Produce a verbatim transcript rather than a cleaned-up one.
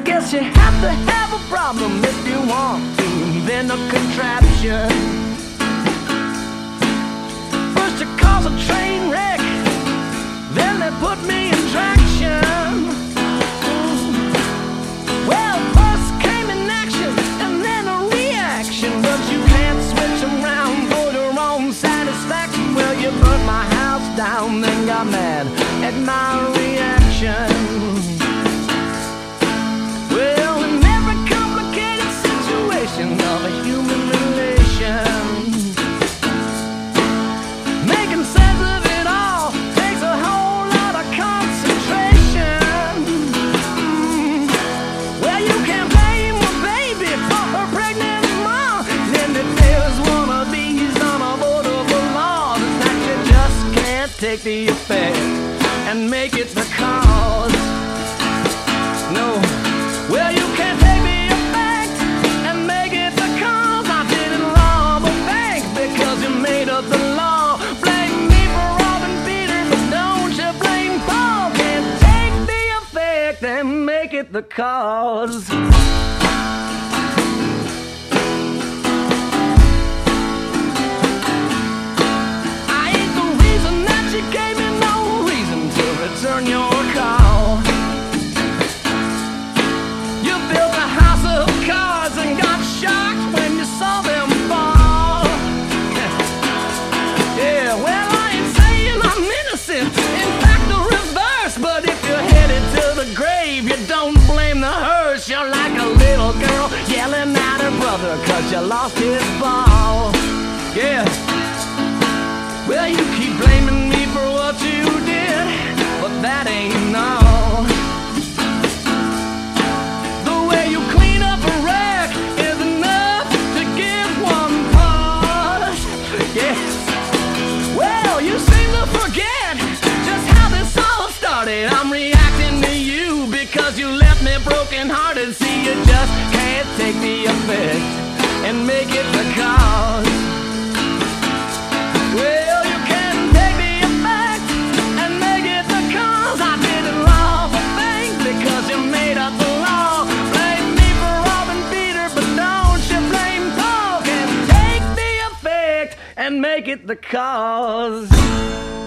guess you have to have a problem if you want to invent a contraption. First you cause a train wreck, then they put me in traction. Well, first came an action and then a reaction, but you can't switch them round for your own satisfaction. Well, you burnt my house down, then got mad at my reaction. Well, in every complicated situation of a human relation, making sense of it all takes a whole lot of concentration. Mm. Well, you can't blame a baby for her pregnant mom, and if there's one of these unavoidable laws, it's that you just can't take the effect and make it the cause. No. Well, you can't take the effect and make it the cause. I didn't rob a bank because you made up the law. Blame me for robbing Peter, but don't you blame Paul. Can't take the effect and make it the cause. I ain't the reason that you gave me no reason to return your call. You built a house of cards and got shocked when you saw them fall. Yeah, well, I ain't saying I'm innocent, in fact the reverse. But if you're headed to the grave, you don't blame the hearse. You're like a little girl yelling at her brother cause you lost his ball. Yeah. Well, you keep blaming me for what you did, but that ain't all. The way you clean up a wreck is enough to give one pause. Yes. Well, you seem to forget just how this all started. I'm reacting to you because you left me broken hearted. See, you just can't take the effect and make it the cause. Well, you can't take the effect and make it the cause. I didn't rob a bank because you made up the law. Blame me for robbing Peter, but don't you blame Paul. Can't take the effect and make it the cause.